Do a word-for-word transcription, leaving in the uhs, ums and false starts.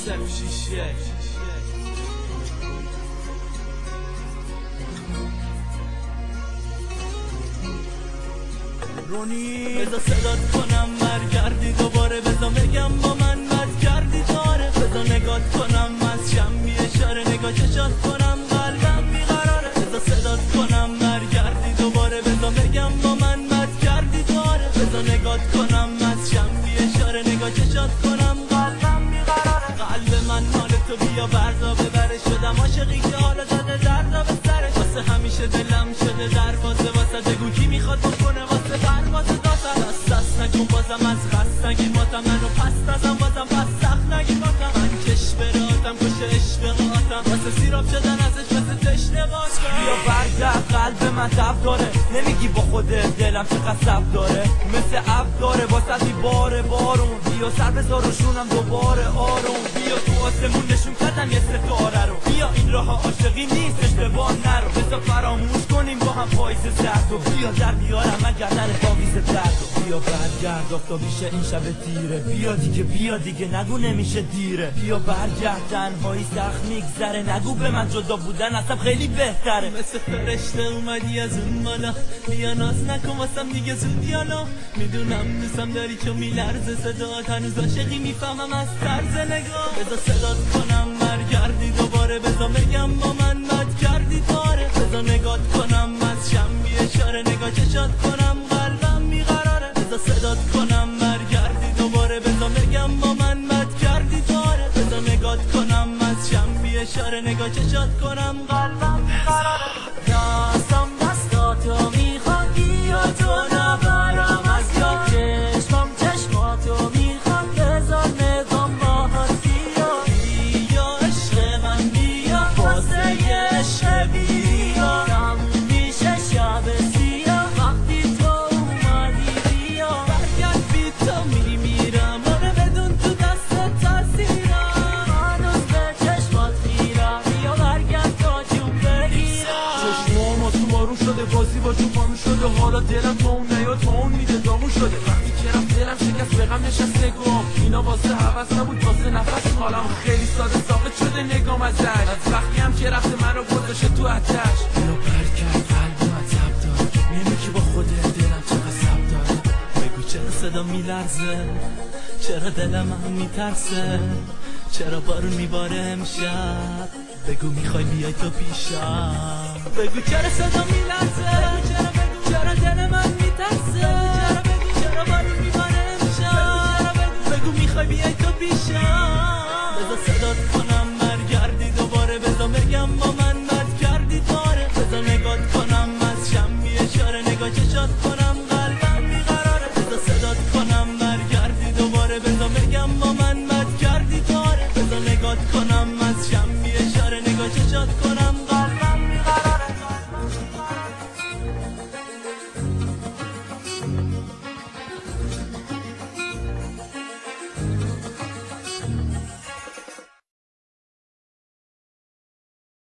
صفر شیش یک رونی بذار صدات کنم برگردی دوباره، بذار بگم با من بد کردی داره، بذار نگات کنم از شم بی اشاره، نگاه چشات کنم قلبم بیقراره، بذار صدات کنم برگردی دوباره، بذار بگم با من بد کردی داره، بذار نگات کنم از شم بی اشاره، نگاه چشات کنم قلبم بیقراره. قلب من حال تو بیا بردا ببره، شدم عاشقی که حالا زده دردا به سره، واسه همیشه دلم شده دروازه، واسه بگو کی میخواد بکنه واسه پرواز دادم، دست دست نکن بازم از خست نگیر ماتم، منو پس نزم بازم پس سخت نگیر ماتم، من کش براتم کش عشق قاتم، واسه سیراب شدن ازش مثل تشنه باشم. بیا برگرد قلب من تب داره، نمیگی با خودت دلم چقدر صف داره، مثل عب داره واسه باره بارون، بیا سر بذار روشونم دوباره آروم، بیا تو آسمون نشون کردم یه ستاره رو، بیا این راه عاشقی نیست اشتباه نرو، بذار فراموش کنیم با هم پاییز زرد و بیا در بیارم من گردن پاویز درد و بیا برگرد آفتاب میشه این شب تیره، بیا دیگه بیا دیگه نگو نمیشه دیره، بیا برگرد تنهایی سخت میگذره، نگو به من جدا بودن اصلا خیلی بهتره، مثل فرشته اومدی از اون بالا، بیا ناز نکن واسم دیگه زود یالا، میدونم دوستم داری چون میلرزه صدات، هنوز عاشقی میفهمم از طرز نگاه، بذار صدات کنم برگردی دوباره، بذار بگم با من بد کردی داره، بذار نگات کنم از شم بی اشاره، نگاه چشات کنم قلبم بیقراره، بذار صدات کنم برگردی دوباره، بذار بگم با من بد کردی داره، بذار نگات کنم از شم بی اشاره، نگاه چشات کنم قلبم بیقراره. دستم دستاتو میخواد بیا تو نبرم از یاد، چشمم چشماتو میخواد بذار نگام باهات، بیا بیا عشق من بیا واسه یه عشق بیا، تموم میشه شب سیاه وقتی تو اومدی، بیا برگرد بی تو میمیرم آره بدون تو دست تاثیرم، هنوز به چشمات میرم، بیا برگرد تا جون بگیرم، چشمام تو بارون شده بازی با جون پامون شده، حالا دلم تو اون نیا تو اون میده دامون شده، وقتی که رفت دلم شکست به غم نشسته گم، اینا واسه حوث نبود واسه نفس، حالم خیلی ساده ثابت شده نگام ازش، از وقتی هم که رفته منو گذاشته تو آتش، بیا برگرد قلبم تب داره، نمیگی با خودت دلم چقدر صبر داره، بگو چرا صدا میلرزه، چرا دلم هم میترسه، چرا بارون میباره امشب، بگو میخوای بیای تو پیشم، بگو چرا صدا میلرزه